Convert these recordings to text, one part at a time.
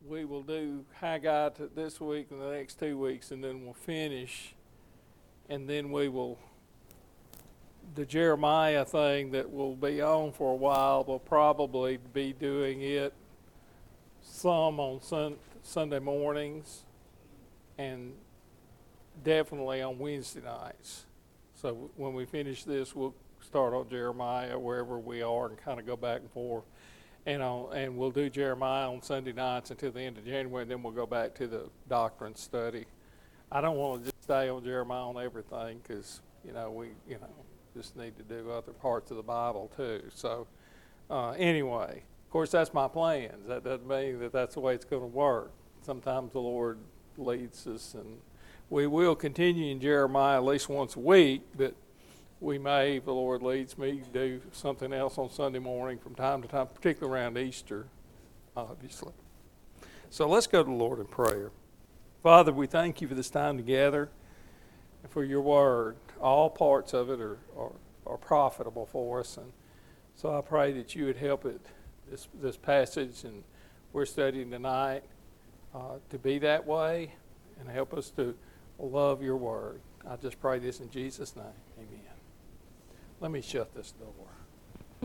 we will do Haggai this week and the next 2 weeks, and then we'll finish. And then we will, the Jeremiah thing that will be on for a while, we'll probably be doing it some on Sunday mornings and definitely on Wednesday nights. So when we finish this, we'll start on Jeremiah wherever we are and kind of go back and forth. And we'll do Jeremiah on Sunday nights until the end of January, and then we'll go back to the doctrine study. I don't want to just stay on Jeremiah on everything because, we just need to do other parts of the Bible too. So anyway, of course, that's my plans. That doesn't mean that that's the way it's going to work. Sometimes the Lord leads us, and we will continue in Jeremiah at least once a week, but we may, if the Lord leads me, do something else on Sunday morning from time to time, particularly around Easter, obviously. So let's go to the Lord in prayer. Father, we thank you for this time together and for your word. All parts of it are profitable for us. And so I pray that you would help it, this passage and we're studying tonight, to be that way and help us to love your word. I just pray this in Jesus' name. Amen. Let me shut this door.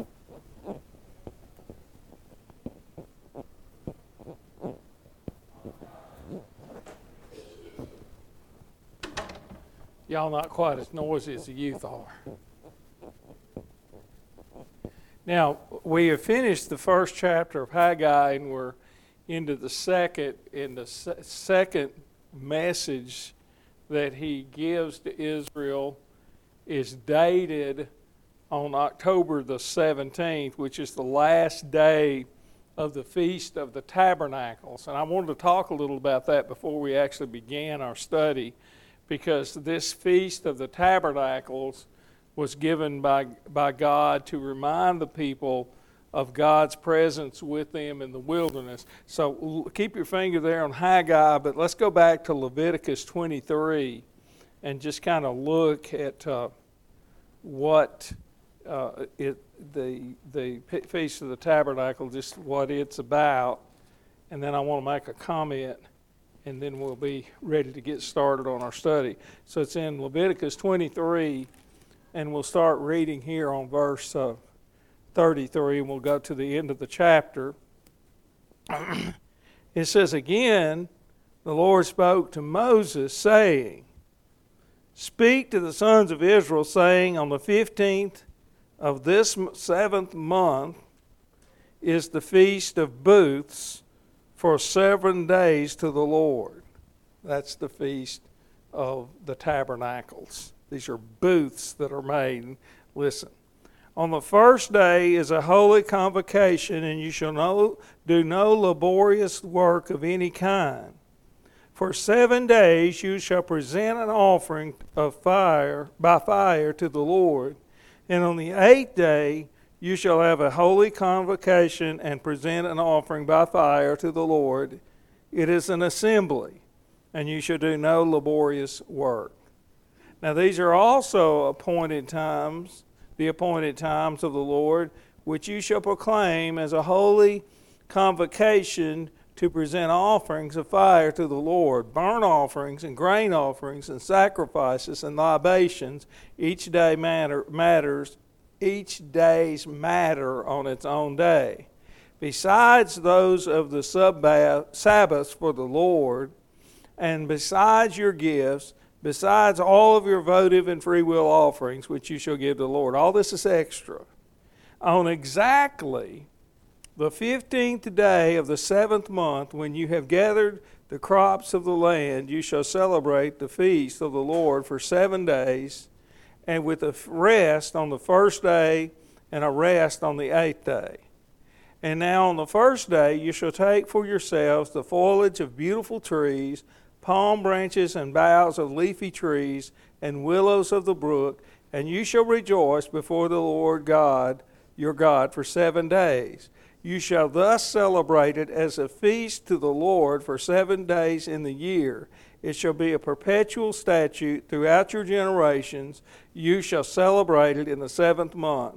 Y'all not quite as noisy as the youth are. Now, we have finished the first chapter of Haggai, and we're into the second message that he gives to Israel is dated on October the 17th, which is the last day of the Feast of the Tabernacles. And I wanted to talk a little about that before we actually began our study, because this Feast of the Tabernacles was given by God to remind the people of God's presence with them in the wilderness. So keep your finger there on Haggai, but let's go back to Leviticus 23 and just kind of look at what the Feast of the Tabernacle, just what it's about, and then I want to make a comment, and then we'll be ready to get started on our study. So it's in Leviticus 23, and we'll start reading here on verse 33, and we'll go to the end of the chapter. It says, "Again, the Lord spoke to Moses, saying, Speak to the sons of Israel, saying, On the 15th of this 7th month is the Feast of Booths for 7 days to the Lord." That's the Feast of the Tabernacles. These are booths that are made. Listen. "On the first day is a holy convocation, and you shall do no laborious work of any kind. For 7 days you shall present an offering of fire by fire to the Lord. And on the 8th day you shall have a holy convocation and present an offering by fire to the Lord. It is an assembly, and you shall do no laborious work." Now these are also appointed times, the appointed times of the Lord, which you shall proclaim as a holy convocation to present offerings of fire to the Lord, burnt offerings and grain offerings and sacrifices and libations. Each day's matter on its own day, besides those of the Sabbaths for the Lord, and besides your gifts, besides all of your votive and free will offerings, which you shall give to the Lord. All this is extra. On exactly the 15th day of the 7th month, when you have gathered the crops of the land, you shall celebrate the feast of the Lord for 7 days, and with a rest on the first day and a rest on the 8th day. And now on the first day you shall take for yourselves the foliage of beautiful trees, palm branches and boughs of leafy trees, and willows of the brook, and you shall rejoice before the Lord God, your God, for 7 days. You shall thus celebrate it as a feast to the Lord for 7 days in the year. It shall be a perpetual statute throughout your generations. You shall celebrate it in the 7th month.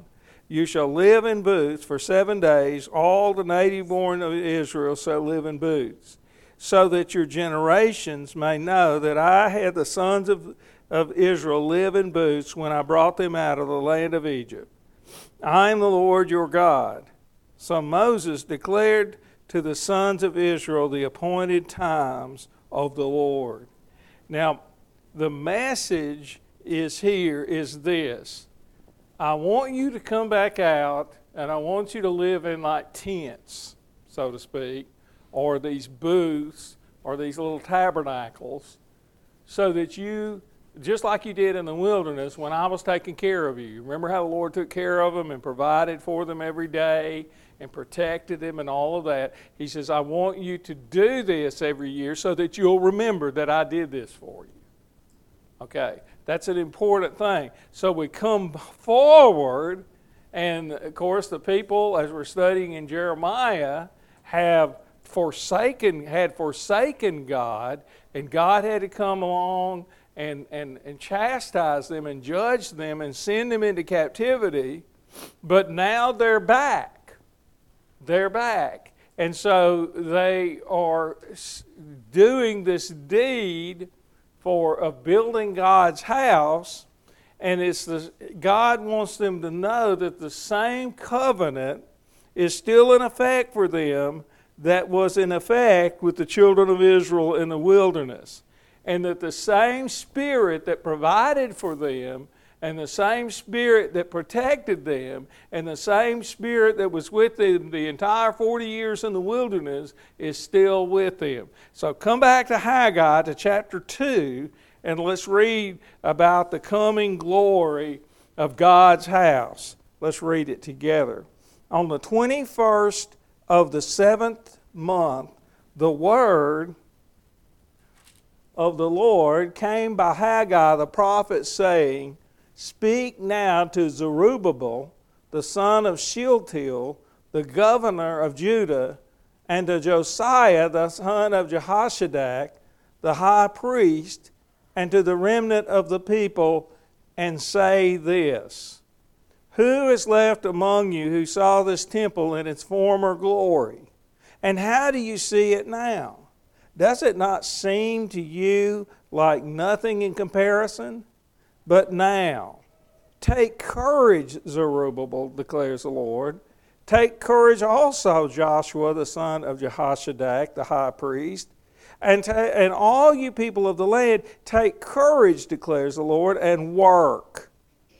you shall live in booths for 7 days. All the native born of Israel shall live in booths, so that your generations may know that I had the sons of Israel live in booths when I brought them out of the land of Egypt. I am the Lord your God. So Moses declared to the sons of Israel the appointed times of the Lord. Now, the message is this. I want you to come back out, and I want you to live in like tents, so to speak, or these booths, or these little tabernacles, so that you, just like you did in the wilderness when I was taking care of you. Remember how the Lord took care of them and provided for them every day and protected them and all of that? He says, I want you to do this every year so that you'll remember that I did this for you. Okay, that's an important thing. So we come forward, and of course the people, as we're studying in Jeremiah, had forsaken God, and God had to come along and chastise them and judge them and send them into captivity. But now they're back. They're back. And so they are doing this deed of building God's house, and God wants them to know that the same covenant is still in effect for them that was in effect with the children of Israel in the wilderness, and that the same Spirit that provided for them, and the same Spirit that protected them, and the same Spirit that was with them the entire 40 years in the wilderness is still with them. So come back to Haggai, to chapter 2, and let's read about the coming glory of God's house. Let's read it together. On the 21st of the 7th month, the word of the Lord came by Haggai the prophet, saying, Speak now to Zerubbabel, the son of Shealtiel, the governor of Judah, and to Josiah, the son of Jehoshaphat, the high priest, and to the remnant of the people, and say this, Who is left among you who saw this temple in its former glory? And how do you see it now? Does it not seem to you like nothing in comparison? But now, take courage, Zerubbabel, declares the Lord. Take courage also, Joshua, the son of Jehoshaphat, the high priest. And all you people of the land, take courage, declares the Lord, and work.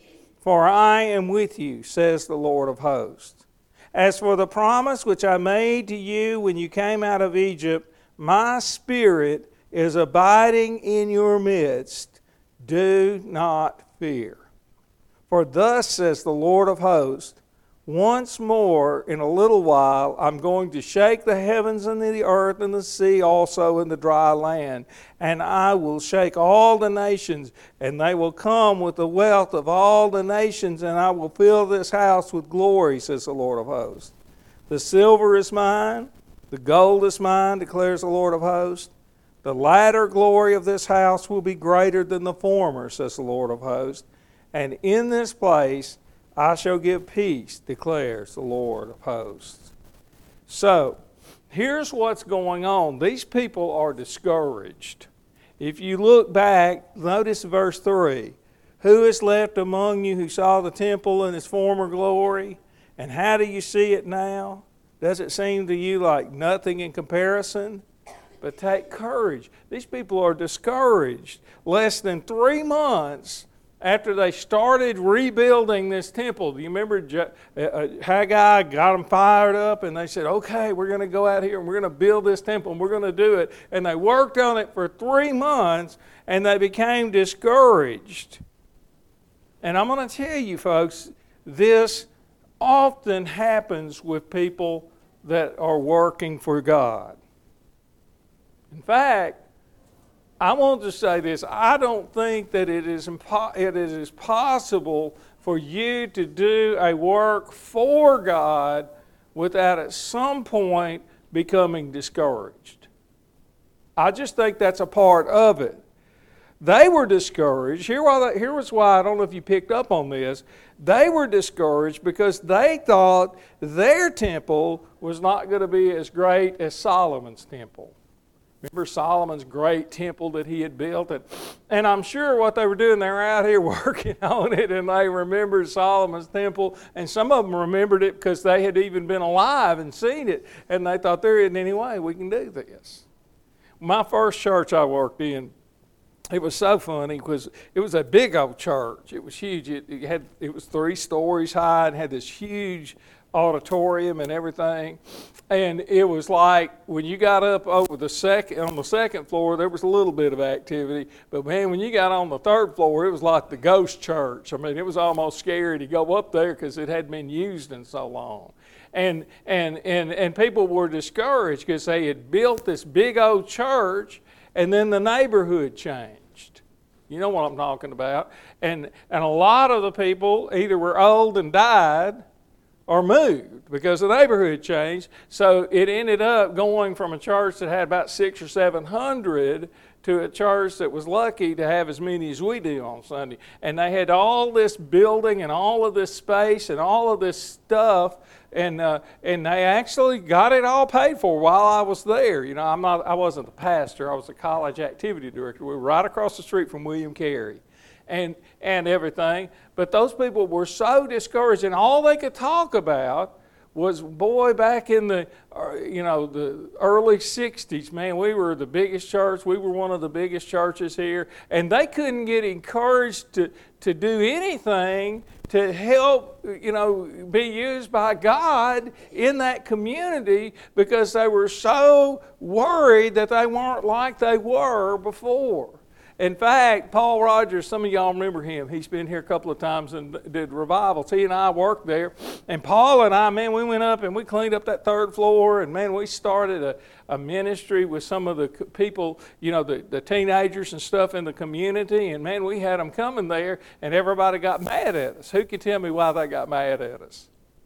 For I am with you, says the Lord of hosts. As for the promise which I made to you when you came out of Egypt, my Spirit is abiding in your midst. Do not fear. For thus says the Lord of hosts, once more in a little while I'm going to shake the heavens and the earth and the sea also and the dry land. And I will shake all the nations, and they will come with the wealth of all the nations, and I will fill this house with glory, says the Lord of hosts. The silver is mine, the gold is mine, declares the Lord of hosts. The latter glory of this house will be greater than the former, says the Lord of hosts. And in this place I shall give peace, declares the Lord of hosts. So, here's what's going on. These people are discouraged. If you look back, notice verse 3. Who is left among you who saw the temple in its former glory? And how do you see it now? Does it seem to you like nothing in comparison? But take courage. These people are discouraged. Less than 3 months after they started rebuilding this temple, do you remember Haggai got them fired up and they said, okay, we're going to go out here and we're going to build this temple and we're going to do it. And they worked on it for 3 months and they became discouraged. And I'm going to tell you folks, this often happens with people that are working for God. In fact, I want to say this. I don't think that it is possible for you to do a work for God without at some point becoming discouraged. I just think that's a part of it. They were discouraged. Here was why, I don't know if you picked up on this. They were discouraged because they thought their temple was not going to be as great as Solomon's temple. Remember Solomon's great temple that he had built? And I'm sure what they were doing, they were out here working on it, and they remembered Solomon's temple. And some of them remembered it because they had even been alive and seen it. And they thought, there isn't any way we can do this. My first church I worked in, it was so funny because it was a big old church. It was huge. It was 3 stories high and had this huge auditorium and everything. And it was like when you got up over on the second floor, there was a little bit of activity. But man, when you got on the 3rd floor, it was like the ghost church. I mean, it was almost scary to go up there because it hadn't been used in so long. And people were discouraged because they had built this big old church, and then the neighborhood changed. You know what I'm talking about. And a lot of the people either were old and died or moved because the neighborhood changed. So it ended up going from a church that had about 600 or 700 to a church that was lucky to have as many as we do on Sunday. And they had all this building and all of this space and all of this stuff, and they actually got it all paid for while I was there. You know, I wasn't the pastor. I was the college activity director. We were right across the street from William Carey and everything. But those people were so discouraged, and all they could talk about was, boy, back in the early 60s, man, we were the biggest church. We were one of the biggest churches here. And they couldn't get encouraged to do anything to help, be used by God in that community because they were so worried that they weren't like they were before. In fact, Paul Rogers, some of y'all remember him. He's been here a couple of times and did revivals. He and I worked there. And Paul and I, man, we went up and we cleaned up that 3rd floor. And, man, we started a ministry with some of the people, the teenagers and stuff in the community. And, man, we had them coming there, and everybody got mad at us. Who can tell me why they got mad at us?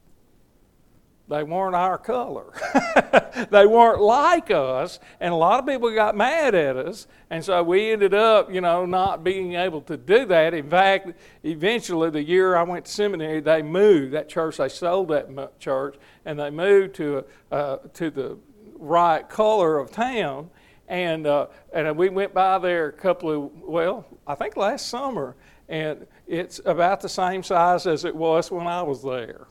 They weren't our color. They weren't like us, and a lot of people got mad at us, and so we ended up, not being able to do that. In fact, eventually, the year I went to seminary, they moved. That church, they sold that church, and they moved to the right color of town, and we went by there I think last summer, and it's about the same size as it was when I was there,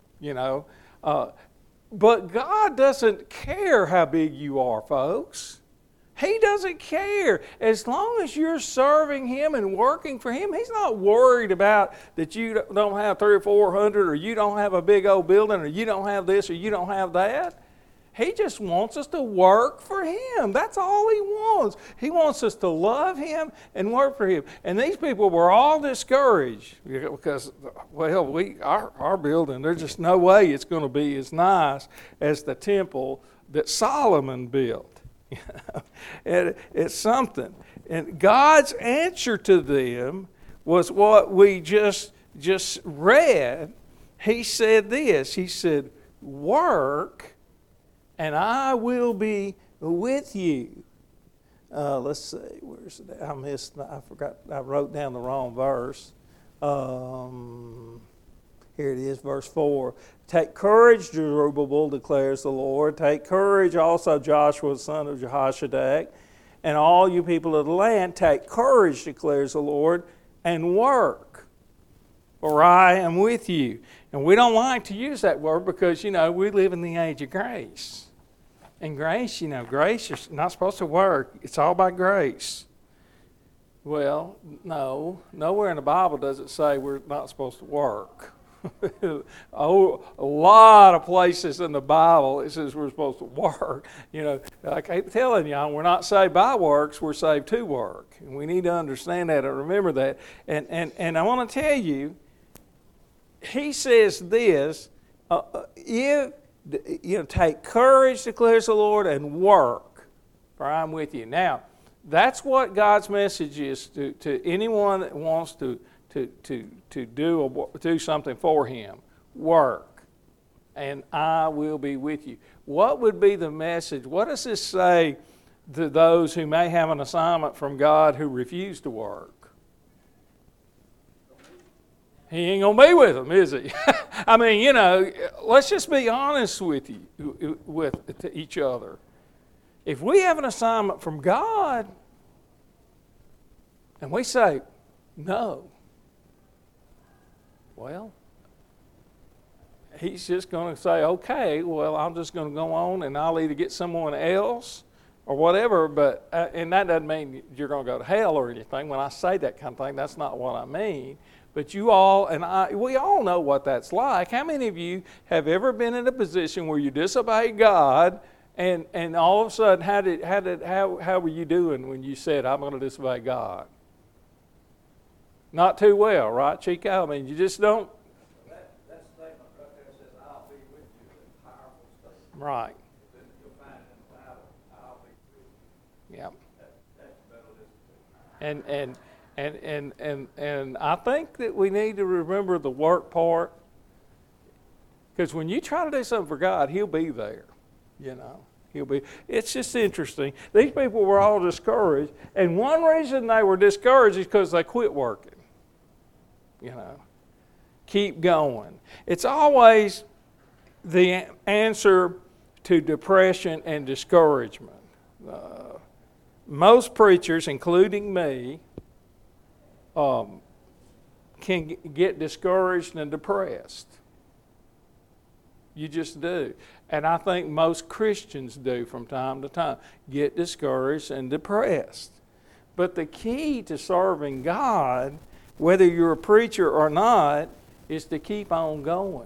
But God doesn't care how big you are, folks. He doesn't care. As long as you're serving Him and working for Him, He's not worried about that you don't have 300 or 400 or you don't have a big old building or you don't have this or you don't have that. He just wants us to work for Him. That's all He wants. He wants us to love Him and work for Him. And these people were all discouraged because, our building, there's just no way it's going to be as nice as the temple that Solomon built. It's something. And God's answer to them was what we just read. He said this. He said, work, and I will be with you. Let's see, where's it? I forgot, I wrote down the wrong verse. Here it is, verse 4. Take courage, Zerubbabel, declares the Lord. Take courage also, Joshua, the son of Jehozadak, and all you people of the land. Take courage, declares the Lord, and work, for I am with you. And we don't like to use that word because, we live in the age of grace. And grace, grace is not supposed to work. It's all by grace. Well, no. Nowhere in the Bible does it say we're not supposed to work. A lot of places in the Bible it says we're supposed to work. I keep telling y'all, we're not saved by works, we're saved to work. And we need to understand that and remember that. And I want to tell you, he says this, take courage, declares the Lord, and work, for I'm with you. Now, that's what God's message is to anyone that wants to do something for Him. Work, and I will be with you. What would be the message? What does this say to those who may have an assignment from God who refuse to work. He ain't going to be with them, is he? I mean, let's just be honest with to each other. If we have an assignment from God and we say no, well, he's just going to say, okay, well, I'm just going to go on and I'll either get someone else or whatever, but and that doesn't mean you're going to go to hell or anything. When I say that kind of thing, that's not what I mean. But you all and we all know what that's like. How many of you have ever been in a position where you disobeyed God, and all of a sudden, how were you doing when you said, I'm going to disobey God? Not too well, right, Chico? I mean, you just don't. That statement right there says, I'll be with you, is a powerful statement. Right. Then you'll find it in the Bible, I'll be with you. Yep. That's better than And I think that we need to remember the work part, because when you try to do something for God, He'll be there. He'll be. It's just interesting. These people were all discouraged, and one reason they were discouraged is because they quit working. Keep going. It's always the answer to depression and discouragement. Most preachers, including me, can get discouraged and depressed. You just do. And I think most Christians do from time to time, get discouraged and depressed. But the key to serving God, whether you're a preacher or not, is to keep on going.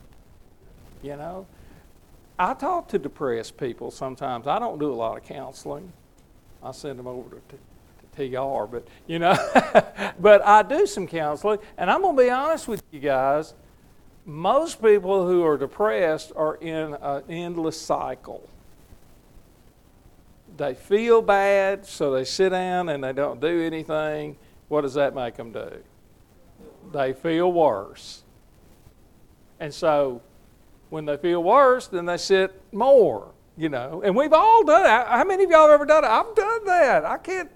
I talk to depressed people sometimes. I don't do a lot of counseling. I send them over to TR, but but I do some counseling, and I'm going to be honest with you guys. Most people who are depressed are in an endless cycle. They feel bad, so they sit down and they don't do anything. What does that make them do? They feel worse. And so when they feel worse, then they sit more, And we've all done it. How many of y'all have ever done it? I've done that. I can't,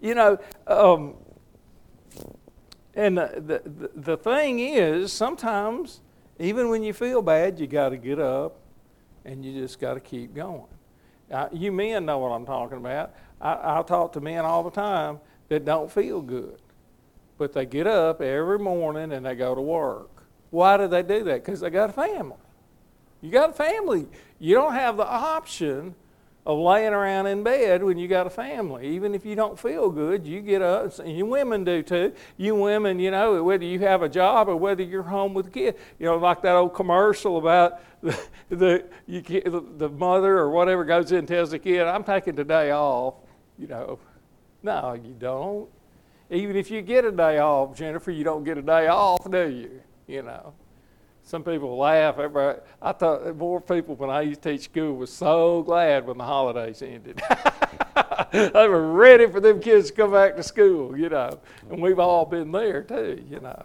and the thing is, sometimes, even when you feel bad, you got to get up and you just got to keep going. You men know what I'm talking about. I talk to men all the time that don't feel good, but they get up every morning and they go to work. Why do they do that? Because they got a family. You got a family. You don't have the option of laying around in bed when you got a family. Even if you don't feel good, you get up, and you women do too. You women, whether you have a job or whether you're home with a kid, like that old commercial about the mother or whatever goes in and tells the kid, I'm taking today off. No, you don't. Even if you get a day off, Jennifer, you don't get a day off, do you? Some people laugh. I thought more people when I used to teach school was so glad when the holidays ended. They were ready for them kids to come back to school, and we've all been there too,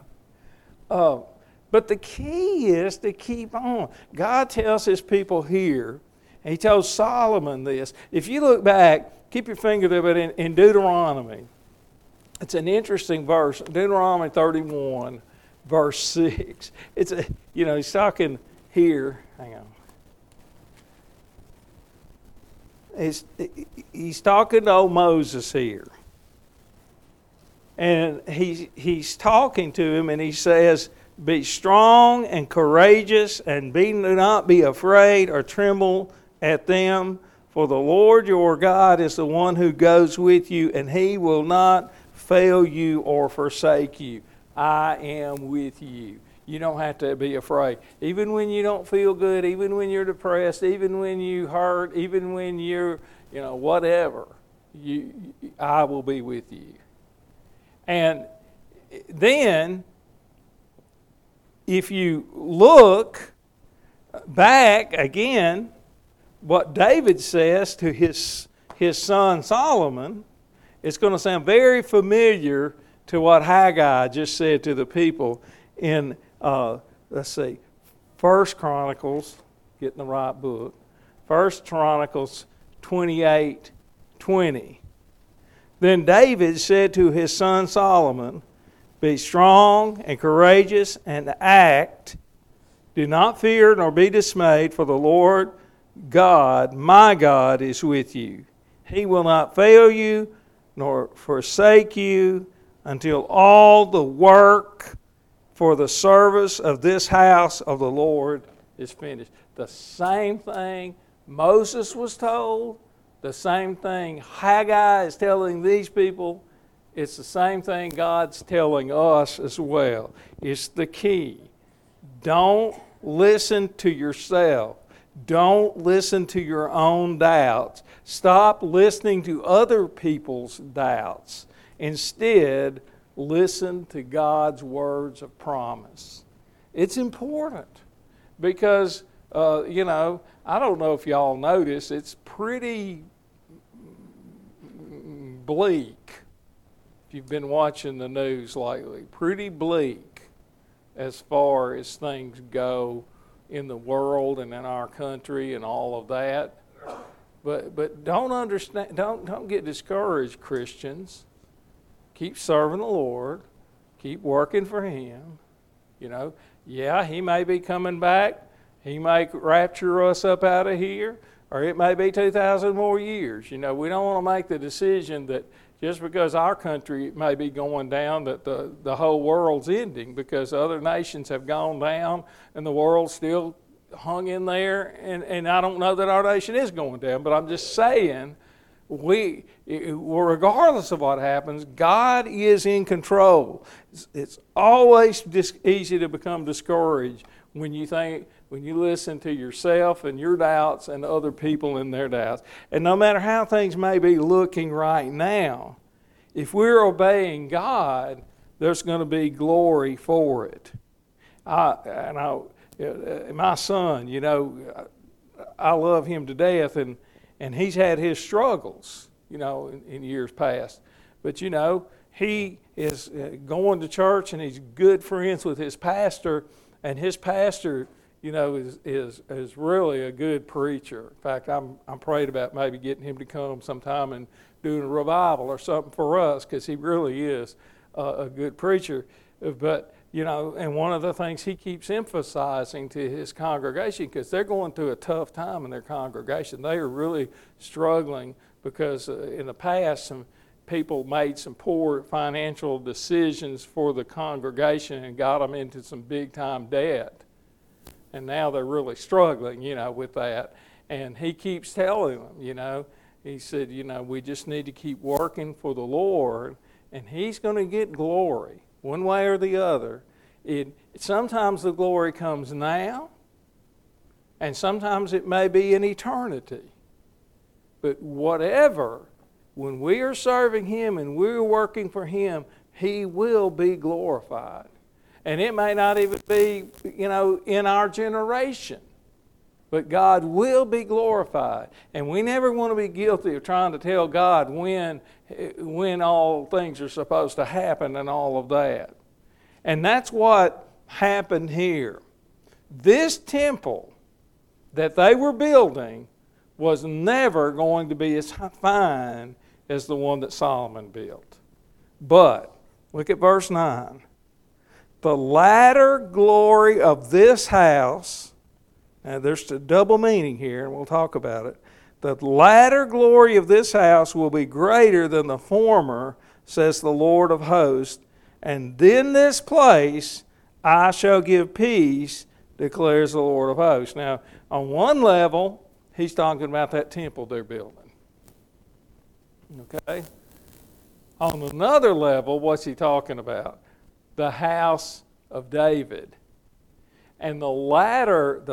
But the key is to keep on. God tells His people here, and He tells Solomon this. If you look back, keep your finger there, but in Deuteronomy, it's an interesting verse, Deuteronomy 31. Verse 6. He's talking here. Hang on. He's talking to old Moses here. And he's talking to him, and he says, be strong and courageous, and do not be afraid or tremble at them. For the Lord your God is the one who goes with you, and He will not fail you or forsake you. I am with you. You don't have to be afraid. Even when you don't feel good, even when you're depressed, even when you hurt, even when you're, whatever, I will be with you. And then, if you look back again, what David says to his son Solomon, it's going to sound very familiar to what Haggai just said to the people in, 1 Chronicles, getting the right book, 1 Chronicles 28, 20. Then David said to his son Solomon, "Be strong and courageous and act. Do not fear nor be dismayed, for the Lord God, my God, is with you. He will not fail you nor forsake you until all the work for the service of this house of the Lord is finished." The same thing Moses was told, the same thing Haggai is telling these people, it's the same thing God's telling us as well. It's the key. Don't listen to yourself. Don't listen to your own doubts. Stop listening to other people's doubts. Instead, listen to God's words of promise. It's important because, I don't know if y'all notice, it's pretty bleak. If you've been watching the news lately, pretty bleak as far as things go in the world and in our country and all of that. But don't get discouraged, Christians. Keep serving the Lord. Keep working for Him. Yeah, He may be coming back. He may rapture us up out of here, or it may be 2,000 more years. We don't want to make the decision that just because our country may be going down, that the whole world's ending, because other nations have gone down and the world's still hung in there. And I don't know that our nation is going down, but I'm just saying, regardless of what happens, God is in control. It's always easy to become discouraged when you listen to yourself and your doubts and other people and their doubts. And no matter how things may be looking right now, if we're obeying God, there's going to be glory for it. My son, I love him to death, and he's had his struggles, in years past. But, he is going to church, and he's good friends with his pastor, and his pastor, is really a good preacher. In fact, I'm prayed about maybe getting him to come sometime and doing a revival or something for us, because he really is a good preacher. But, and one of the things he keeps emphasizing to his congregation, because they're going through a tough time in their congregation. They are really struggling because in the past some people made some poor financial decisions for the congregation and got them into some big-time debt. And now they're really struggling, with that. And he keeps telling them, he said, we just need to keep working for the Lord, and He's going to get glory, one way or the other. Sometimes the glory comes now, and sometimes it may be in eternity. But whatever, when we are serving Him and we're working for Him, He will be glorified. And it may not even be, in our generation. But God will be glorified. And we never want to be guilty of trying to tell God when all things are supposed to happen and all of that. And that's what happened here. This temple that they were building was never going to be as fine as the one that Solomon built. But, look at verse 9. The latter glory of this house, now there's a double meaning here, and we'll talk about it. The latter glory of this house will be greater than the former, says the Lord of hosts. And in this place I shall give peace, declares the Lord of hosts. Now, on one level, he's talking about that temple they're building. Okay? On another level, what's he talking about? The house of David. And the later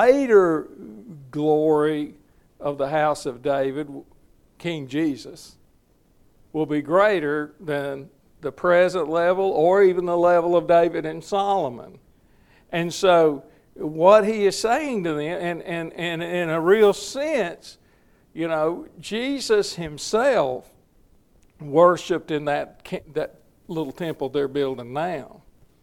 glory of the house of David, King Jesus, will be greater than the present level or even the level of David and Solomon. And so what he is saying to them, and in a real sense, Jesus himself worshiped in that little temple they're building now.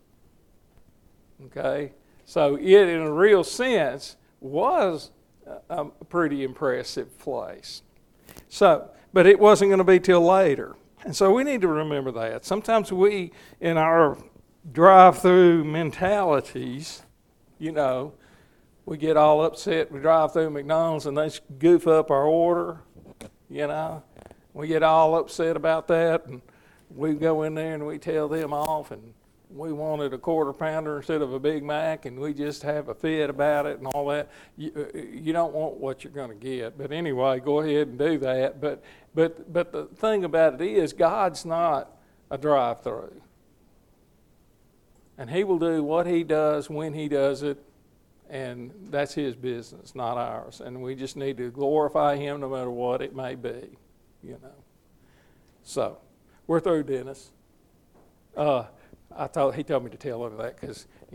Okay? So it, in a real sense, was a pretty impressive place. So, but it wasn't going to be till later. And so we need to remember that. Sometimes we, in our drive-through mentalities, you know, we get all upset. We drive through McDonald's and they goof up our order, you know. We get all upset about that, and we go in there and we tell them off, and we wanted a quarter pounder instead of a Big Mac, and we just have a fit about it and all that. You don't want what you're going to get. But anyway, go ahead and do that. But the thing about it is, God's not a drive-through. And he will do what he does when he does it, and that's his business, not ours. And we just need to glorify him no matter what it may be, you know. So, we're through, Dennis. He told me to tell him that because